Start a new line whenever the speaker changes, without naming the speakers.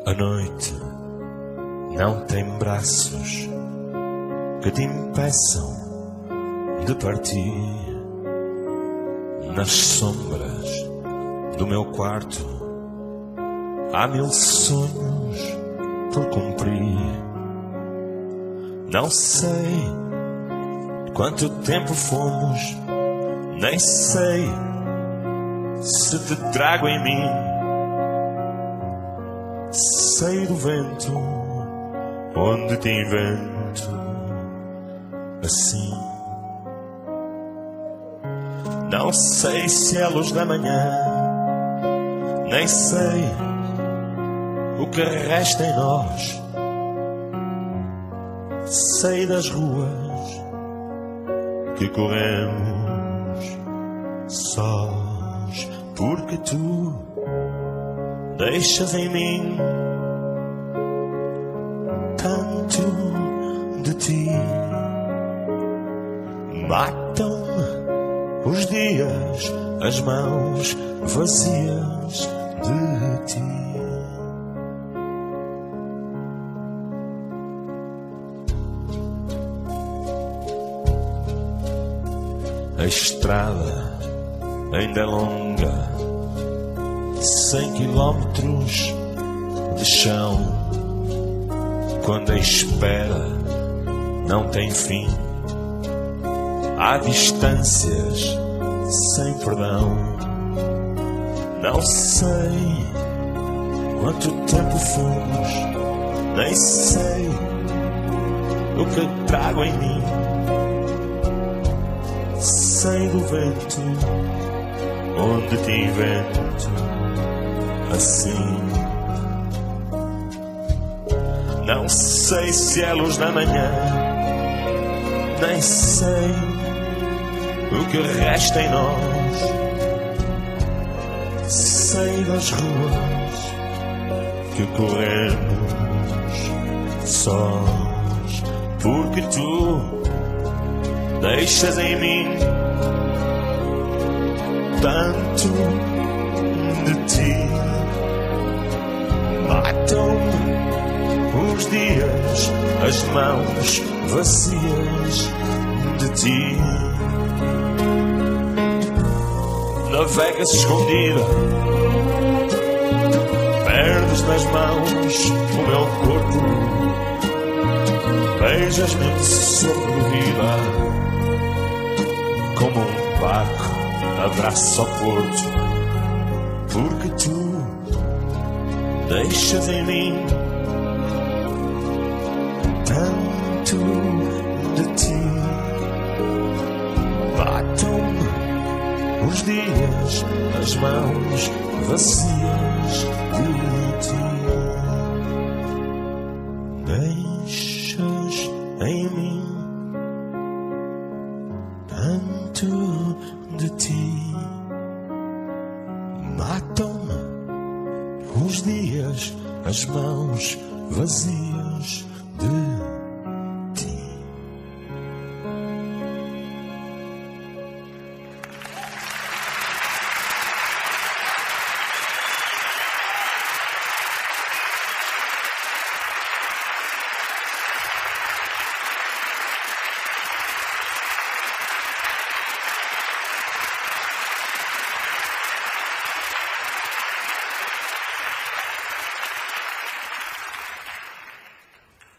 A noite não tem braços que te impeçam de partir. Nas sombras do meu quarto há 1000 sonhos por cumprir. Não sei quanto tempo fomos, nem sei se te trago em mim. Sei do vento onde te invento assim. Não sei se é luz da manhã, nem sei o que resta em nós. Sei das ruas que corremos sós, porque tu deixas em mim tanto de ti. Matam-me os dias, as mãos vazias de ti. A estrada ainda é longa, 100 quilómetros de chão. Quando a espera não tem fim, há distâncias sem perdão. Não sei quanto tempo fomos, nem sei o que trago em mim. Sei do vento onde te invento assim. Não sei se é luz da manhã, nem sei o que resta em nós. Sei das ruas que corremos sós, porque tu deixas em mim tanto de ti. Matam-me os dias, as mãos vazias de ti. Navegas escondida, perdes nas mãos o meu corpo. Beijas-me sobrevida, como um barco abraça ao porto, porque tu deixas em mim tanto de ti. Matam-me os dias, as mãos vazias de ti. Deixas em mim tanto de ti. Matam-me os dias, as mãos vazias de ti.